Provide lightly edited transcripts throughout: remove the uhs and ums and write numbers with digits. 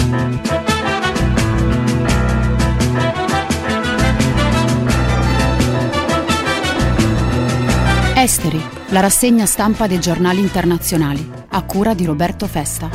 Esteri, la rassegna stampa dei giornali internazionali, a cura di Roberto Festa.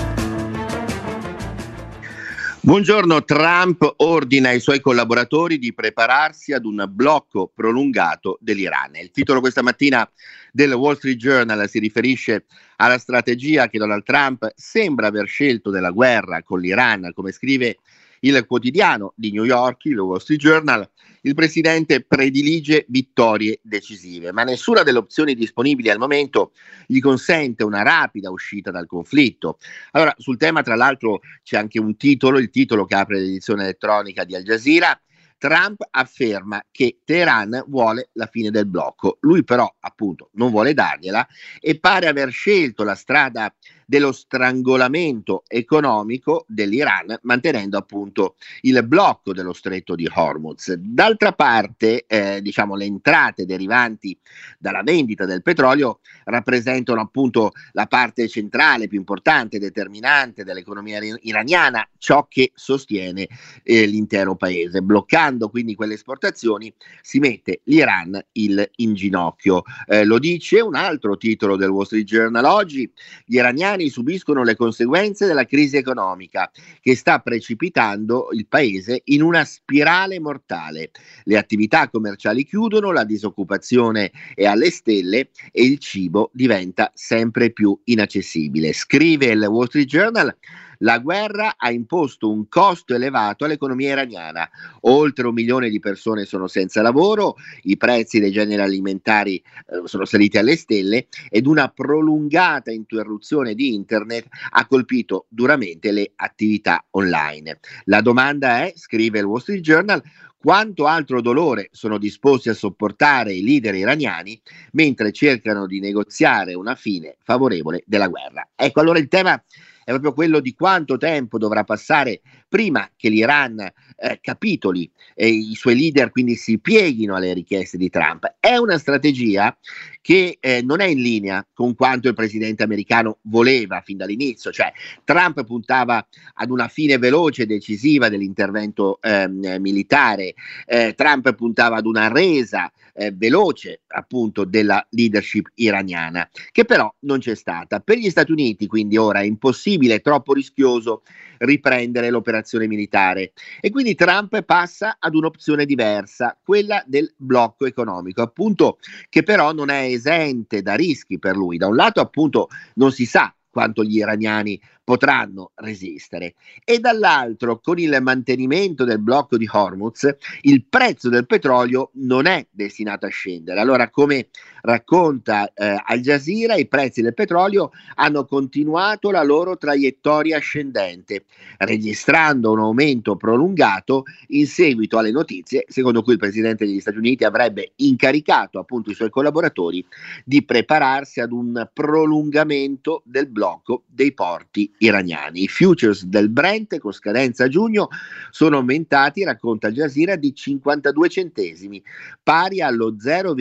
Buongiorno. Trump ordina ai suoi collaboratori di prepararsi ad un blocco prolungato dell'Iran. Il titolo questa mattina del Wall Street Journal si riferisce alla strategia che Donald Trump sembra aver scelto della guerra con l'Iran. Come scrive il quotidiano di New York, il Wall Street Journal, il presidente predilige vittorie decisive, ma nessuna delle opzioni disponibili al momento gli consente una rapida uscita dal conflitto. Allora, sul tema, tra l'altro, c'è anche un titolo, il titolo che apre l'edizione elettronica di Al Jazeera. Trump afferma che Teheran vuole la fine del blocco. Lui però, appunto, non vuole dargliela e pare aver scelto la strada dello strangolamento economico dell'Iran, mantenendo appunto il blocco dello stretto di Hormuz. D'altra parte, le entrate derivanti dalla vendita del petrolio rappresentano appunto la parte centrale, più importante, determinante dell'economia iraniana, ciò che sostiene l'intero paese. Bloccando quindi quelle esportazioni si mette l'Iran in ginocchio. Lo dice un altro titolo del Wall Street Journal oggi: gli iraniani subiscono le conseguenze della crisi economica che sta precipitando il paese in una spirale mortale. Le attività commerciali chiudono, la disoccupazione è alle stelle e il cibo diventa sempre più inaccessibile. Scrive il Wall Street Journal: la guerra ha imposto un costo elevato all'economia iraniana. Oltre 1 milione di persone sono senza lavoro, i prezzi dei generi alimentari sono saliti alle stelle ed una prolungata interruzione di internet ha colpito duramente le attività online. La domanda è, scrive il Wall Street Journal, quanto altro dolore sono disposti a sopportare i leader iraniani mentre cercano di negoziare una fine favorevole della guerra. Ecco, allora il tema è proprio quello di quanto tempo dovrà passare prima che l'Iran capitoli e i suoi leader quindi si pieghino alle richieste di Trump. È una strategia che non è in linea con quanto il presidente americano voleva fin dall'inizio, cioè Trump puntava ad una fine veloce e decisiva dell'intervento militare, Trump puntava ad una resa veloce appunto della leadership iraniana, che però non c'è stata. Per gli Stati Uniti quindi ora è impossibile, è troppo rischioso riprendere l'operazione militare e quindi Trump passa ad un'opzione diversa, quella del blocco economico, appunto, che però non è esente da rischi per lui. Da un lato appunto non si sa quanto gli iraniani potranno resistere e dall'altro, con il mantenimento del blocco di Hormuz, il prezzo del petrolio non è destinato a scendere. Allora, come racconta Al Jazeera, i prezzi del petrolio hanno continuato la loro traiettoria ascendente, registrando un aumento prolungato in seguito alle notizie secondo cui il presidente degli Stati Uniti avrebbe incaricato appunto i suoi collaboratori di prepararsi ad un prolungamento del blocco dei porti iraniani. I futures del Brent con scadenza a giugno sono aumentati, racconta Al Jazeera, di 52 centesimi, pari allo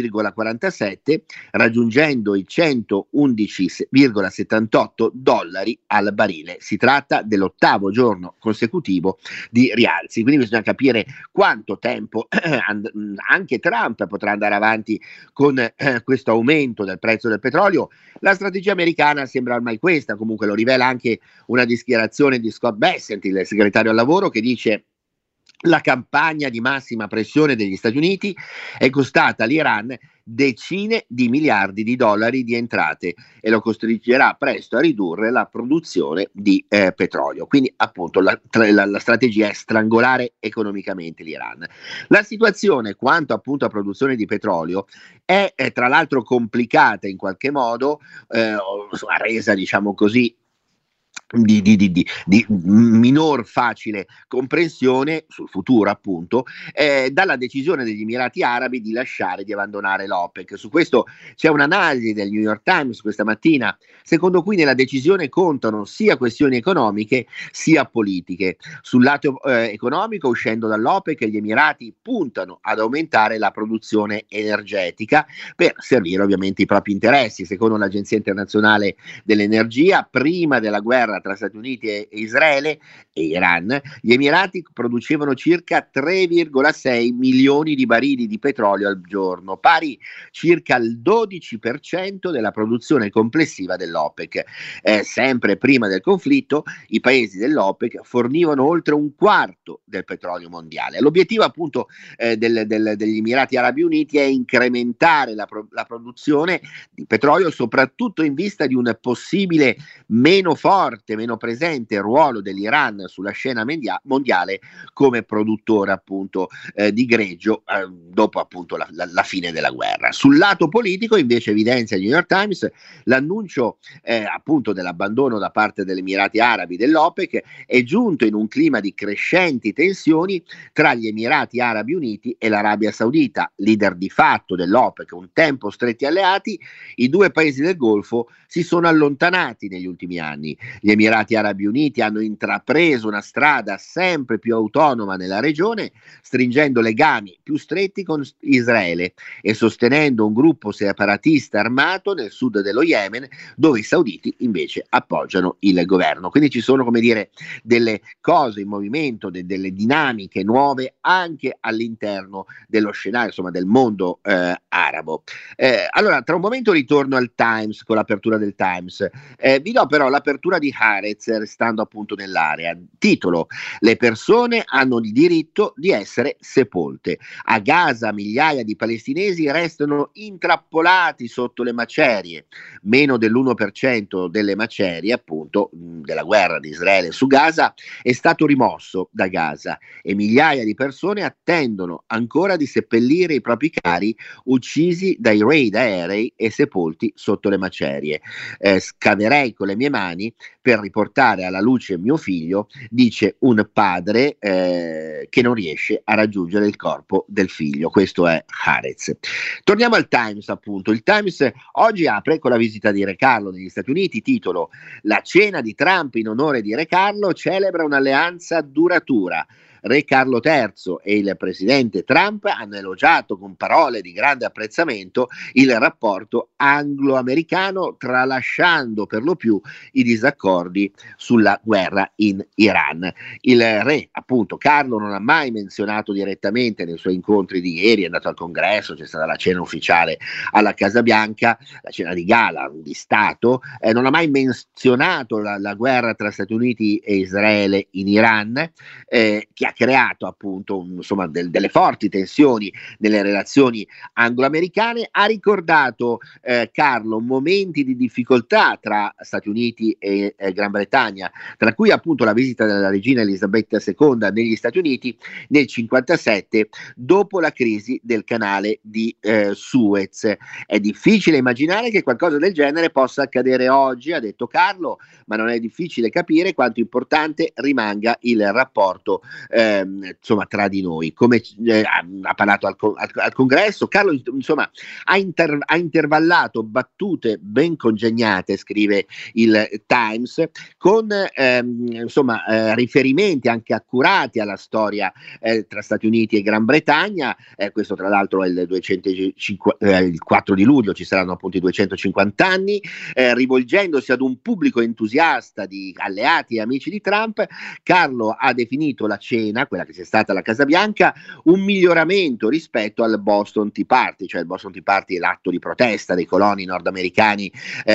0,47, raggiungendo i 111,78 dollari al barile. Si tratta dell'8° giorno consecutivo di rialzi, quindi bisogna capire quanto tempo anche Trump potrà andare avanti con questo aumento del prezzo del petrolio. La strategia americana sembra ormai questa, comunque lo rivela anche una dichiarazione di Scott Bessent, il segretario al lavoro, che dice: la campagna di massima pressione degli Stati Uniti è costata all'Iran decine di miliardi di dollari di entrate e lo costringerà presto a ridurre la produzione di petrolio. Quindi appunto la strategia è strangolare economicamente l'Iran. La situazione quanto appunto a produzione di petrolio è tra l'altro complicata in qualche modo, resa diciamo così di minor facile comprensione sul futuro appunto dalla decisione degli Emirati Arabi di abbandonare l'OPEC. Su questo c'è un'analisi del New York Times questa mattina, secondo cui nella decisione contano sia questioni economiche sia politiche. Sul lato economico, uscendo dall'OPEC, gli Emirati puntano ad aumentare la produzione energetica per servire ovviamente i propri interessi. Secondo l'Agenzia Internazionale dell'Energia, prima della guerra guerra tra Stati Uniti e Israele e Iran, gli Emirati producevano circa 3,6 milioni di barili di petrolio al giorno, pari circa al 12% della produzione complessiva dell'OPEC. Sempre prima del conflitto, i paesi dell'OPEC fornivano oltre un quarto del petrolio mondiale. L'obiettivo appunto degli Emirati Arabi Uniti è incrementare la produzione di petrolio, soprattutto in vista di un possibile meno forte, meno presente ruolo dell'Iran sulla scena mondiale come produttore appunto di greggio dopo appunto la fine della guerra. Sul lato politico invece evidenzia il New York Times l'annuncio appunto dell'abbandono da parte degli Emirati Arabi dell'OPEC è giunto in un clima di crescenti tensioni tra gli Emirati Arabi Uniti e l'Arabia Saudita, leader di fatto dell'OPEC, un tempo stretti alleati. I due paesi del Golfo si sono allontanati negli ultimi anni. Gli Emirati Arabi Uniti hanno intrapreso una strada sempre più autonoma nella regione, stringendo legami più stretti con Israele e sostenendo un gruppo separatista armato nel sud dello Yemen, dove i sauditi invece appoggiano il governo. Quindi ci sono, come dire, delle cose in movimento, delle dinamiche nuove anche all'interno dello scenario, insomma, del mondo arabo. Allora, tra un momento ritorno al Times con l'apertura del Times. Vi do però l'apertura di Haaretz, restando appunto nell'area. Titolo: le persone hanno il diritto di essere sepolte. A Gaza migliaia di palestinesi restano intrappolati sotto le macerie. Meno dell'1% delle macerie appunto della guerra di Israele su Gaza è stato rimosso da Gaza e migliaia di persone attendono ancora di seppellire i propri cari uccisi dai raid aerei e sepolti sotto le macerie. Scaverei con le mie mani per riportare alla luce mio figlio, dice un padre che non riesce a raggiungere il corpo del figlio. Questo è Haaretz. Torniamo al Times appunto. Il Times oggi apre con la visita di Re Carlo negli Stati Uniti. Titolo: la cena di Trump in onore di Re Carlo celebra un'alleanza duratura. Re Carlo III e il presidente Trump hanno elogiato con parole di grande apprezzamento il rapporto anglo-americano, tralasciando per lo più i disaccordi sulla guerra in Iran. Il re, appunto, Carlo non ha mai menzionato direttamente nei suoi incontri di ieri, è andato al congresso, c'è stata la cena ufficiale alla Casa Bianca, la cena di gala di Stato, non ha mai menzionato la guerra tra Stati Uniti e Israele in Iran, che ha creato appunto insomma delle forti tensioni nelle relazioni anglo-americane. Ha ricordato Carlo momenti di difficoltà tra Stati Uniti e Gran Bretagna, tra cui appunto la visita della regina Elisabetta II negli Stati Uniti nel 1957 dopo la crisi del canale di Suez. È difficile immaginare che qualcosa del genere possa accadere oggi, ha detto Carlo, ma non è difficile capire quanto importante rimanga il rapporto insomma tra di noi. Come ha parlato al congresso, Carlo insomma ha intervallato battute ben congegnate, scrive il Times, con insomma riferimenti anche accurati alla storia tra Stati Uniti e Gran Bretagna. Questo tra l'altro è il 4 di luglio, ci saranno appunto i 250 anni, rivolgendosi ad un pubblico entusiasta di alleati e amici di Trump. Carlo ha definito la cena, quella che c'è stata alla Casa Bianca, un miglioramento rispetto al Boston Tea Party, cioè il Boston Tea Party è l'atto di protesta dei coloni nordamericani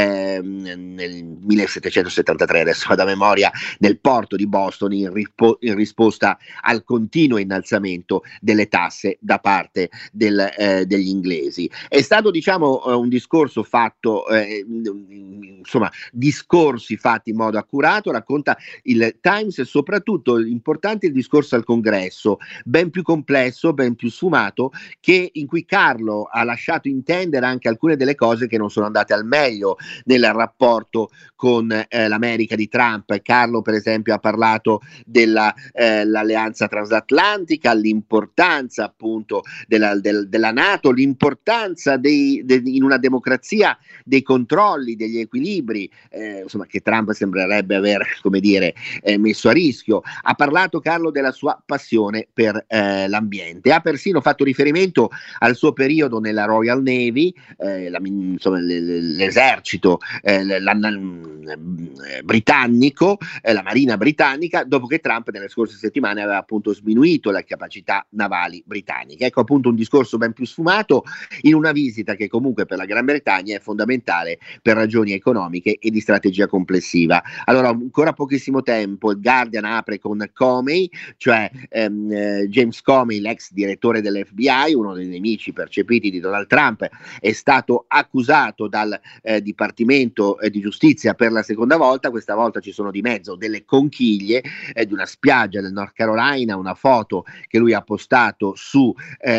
nel 1773, adesso vado a memoria, nel porto di Boston in risposta al continuo innalzamento delle tasse da parte degli inglesi. È stato diciamo un discorso fatto, insomma discorsi fatti in modo accurato, racconta il Times, e soprattutto importante il discorso al congresso, ben più complesso, ben più sfumato, in cui Carlo ha lasciato intendere anche alcune delle cose che non sono andate al meglio nel rapporto con l'America di Trump. Carlo per esempio ha parlato dell'alleanza transatlantica, l'importanza appunto della NATO, l'importanza in una democrazia dei controlli, degli equilibri, insomma, che Trump sembrerebbe aver, come dire, messo a rischio. Ha parlato Carlo della sua passione per l'ambiente. Ha persino fatto riferimento al suo periodo nella Royal Navy, insomma, l'esercito britannico, la marina britannica, dopo che Trump nelle scorse settimane aveva appunto sminuito le capacità navali britanniche. Ecco appunto un discorso ben più sfumato in una visita che comunque per la Gran Bretagna è fondamentale per ragioni economiche e di strategia complessiva. Allora, ancora pochissimo tempo, il Guardian apre con Comey, cioè James Comey, l'ex direttore dell'FBI, uno dei nemici percepiti di Donald Trump, è stato accusato dal Dipartimento di Giustizia per la seconda volta. Questa volta ci sono di mezzo delle conchiglie di una spiaggia del North Carolina, una foto che lui ha postato su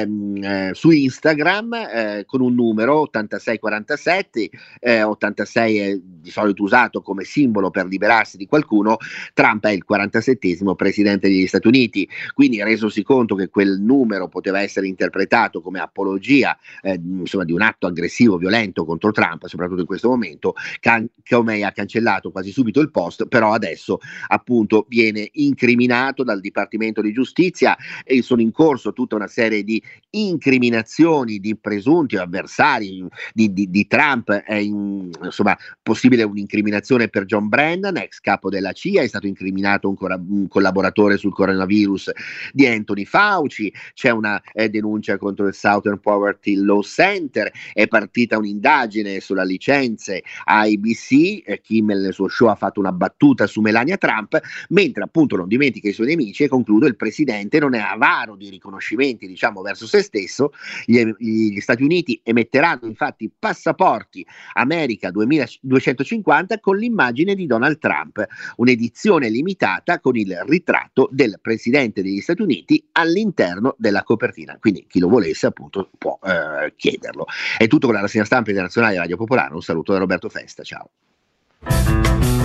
Instagram con un numero 8647, 86 è di solito usato come simbolo per liberarsi di qualcuno. Trump è il 47esimo presidente degli Stati Uniti, quindi resosi conto che quel numero poteva essere interpretato come apologia insomma, di un atto aggressivo, violento contro Trump, soprattutto in questo momento, Comey ha cancellato quasi subito il post, però adesso appunto viene incriminato dal Dipartimento di Giustizia e sono in corso tutta una serie di incriminazioni di presunti avversari di Trump. Insomma, possibile un'incriminazione per John Brennan, ex capo della CIA, è stato incriminato un collaboratore sul coronavirus di Anthony Fauci, c'è una denuncia contro il Southern Poverty Law Center, è partita un'indagine sulla licenze ABC, Kimmel nel suo show ha fatto una battuta su Melania Trump, mentre appunto non dimentica i suoi nemici. E concludo, il presidente non è avaro di riconoscimenti, diciamo, verso se stesso. Gli Stati Uniti emetteranno infatti passaporti America 2250 con l'immagine di Donald Trump, un'edizione limitata con il ritratto del presidente degli Stati Uniti all'interno della copertina, quindi chi lo volesse appunto può chiederlo. È tutto con la rassegna stampa internazionale di Radio Popolare, un saluto da Roberto Festa, ciao.